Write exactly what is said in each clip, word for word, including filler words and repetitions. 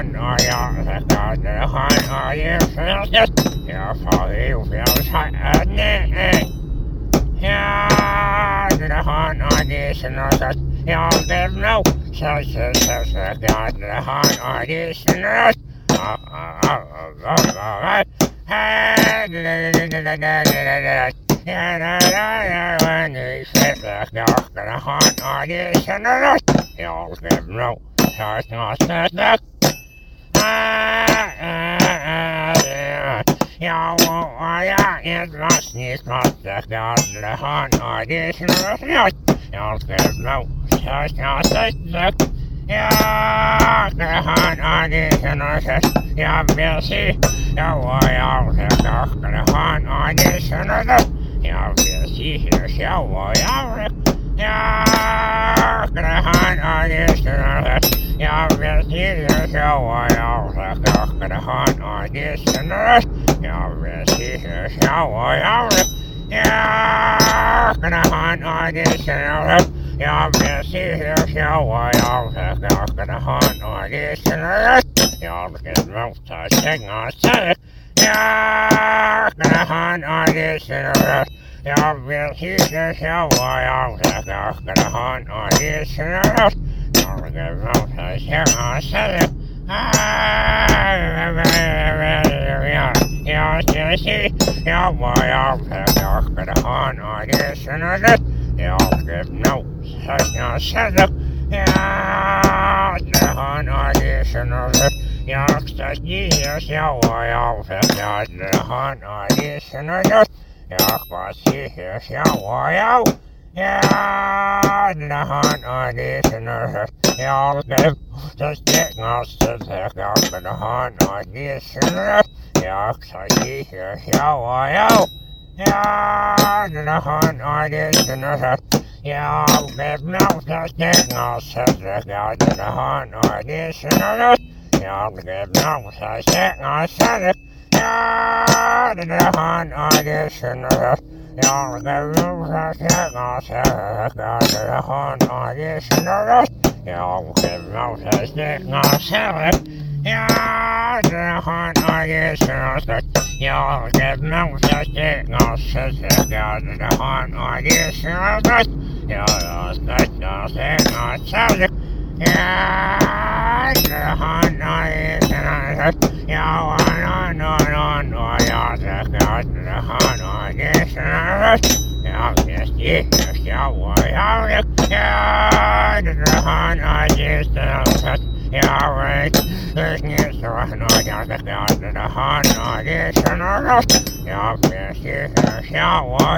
hunt audition the hunt audition. Yeah, for you feels hot at night. Yeah, the hunt audition. Yeah, there's no such a such a god. The hunt audition. Uh, uh, uh, uh, uh, hey, when you sit there, you're gonna hunt audition. You'll give no such a such a yeah, well, yeah, it's not sneak not the god. The hunt audition. You'll give no such a such a yeah, the hunt audition. Yeah, busy. Yeah, why out the hunt audition. Yeah, busy here. Yeah, why out yeah, the hunt audition. Yeah, busy here. Yeah, why out the hunt audition. Yeah, busy here. Yeah, why out yeah, the hunt audition. Yeah, busy here, yeah, why out the hunt audition. Yeah, get no touching on set. Yeah, the hunt audition. Yeah, busy here, yeah, why out the hunt audition. Yeah, get no touching on set. Yeah, busy, yeah, why out the hunt audition. Yeah, get no such a set. Yeah, the hunt audition. Yeah, such years, yeah, why out the hunt audition. Yeah, busy here, yeah, why out. Yeah, the hunt audition. Yeah, get just get no such the hunt audition. Yeah, such years, yeah, why out. Yeah, the hunt audition. Yeah, there's no such thing as the hunt audition. Yeah, there's no such thing as yeah, the hunt audition. Yeah, there's no such thing as the hunt audition. Yeah, there's no such thing as yeah, the hunt audition. Yeah, there's no such thing as the hunt audition. Yeah, there's no such thing as yeah, the hunt audition. Yeah, no, no, no, no, yeah, the hunt audition. Yeah, yes, yes, yeah, why, yeah, the hunt audition. Yeah, right. There's news to run on the hunt audition. Yeah, yes, yes, yeah, why,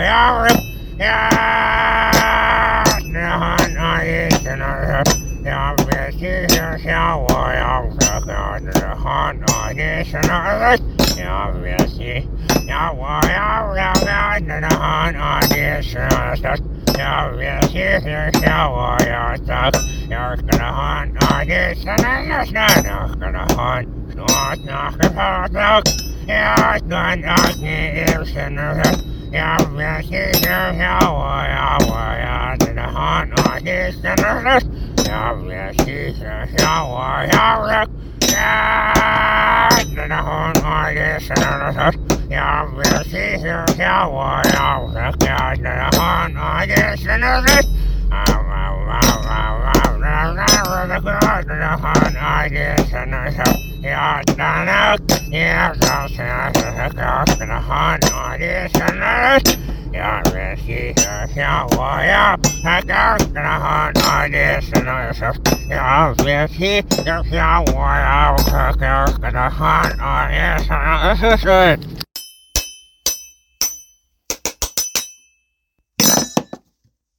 yeah, the hunt audition. Yeah, yes, yes, yeah, why, the hunt audition. Yeah, yes, yeah, why, the hunt audition. Yeah, yes, yes, yeah, why, you're gonna hunt audition. You're not gonna hunt. You're not gonna hunt. Yeah, it's gonna audition. Yeah, yes, yes, yeah, why, why, the hunt audition. Yeah, yes, yes, yeah, why, yeah, the hunt audition. Yeah, yes, yes, yeah, why, the hunt audition. The hunt audition. Yeah, done out. Yeah, the hunt audition. Yeah, risky, yeah, why, yeah, the hunt audition. Yeah, risky, yeah, why, the hunt audition.